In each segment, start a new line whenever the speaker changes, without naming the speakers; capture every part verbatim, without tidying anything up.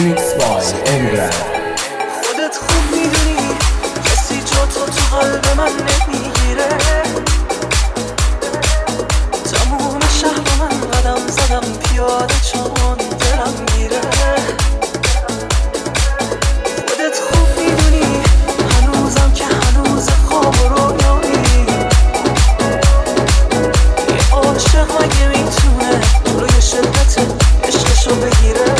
Remix by Emre.
خودت خوب میدونی کسی جا تو تو قلب من نمیگیره. تموم شهر من قدم زدم پیاده چون دلم میره. خودت خوب میدونی هنوزم که هنوز خواب و رویایی. یه عاشق مگه میتونه روی شدت عشقشو بگیره.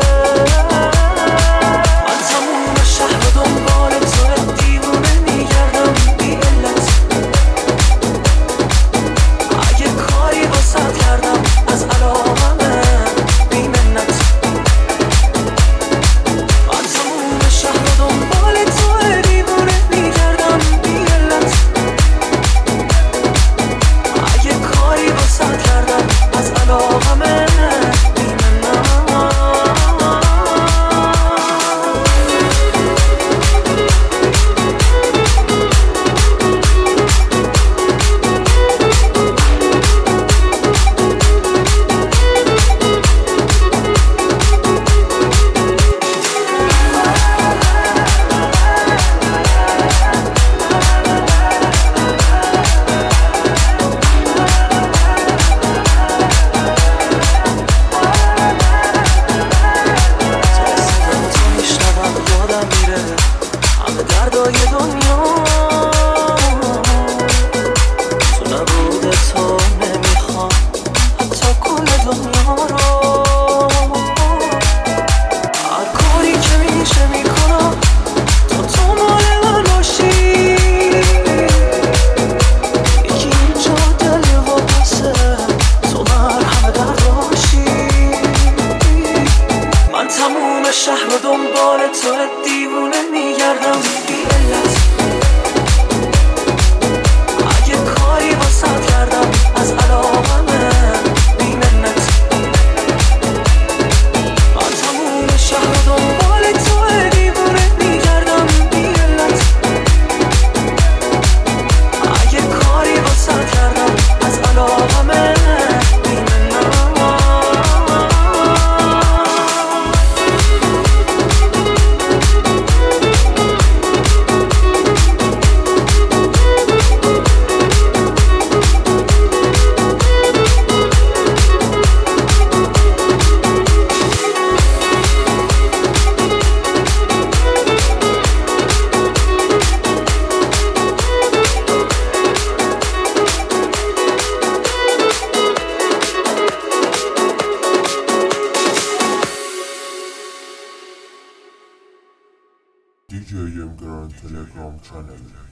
همه دردای دنیا تو نبوده تو نمیخوام حتی کل دنیا رو. هر کاری که میشه میکنم تا تو مال من باشی. یکی اینجا دل واسه تو مرهم درد باشی. من تموم شهر و دنبال تو دیوونه میگردم بی علت. اگه کاری واسه کردم از علاقمه بی منت. من تموم شهر و دنبال تو دیوونه میگردم بی علت. اگه کاری واسه کردم از علاقمه بی منت.
دی جی Emre Telegram channel.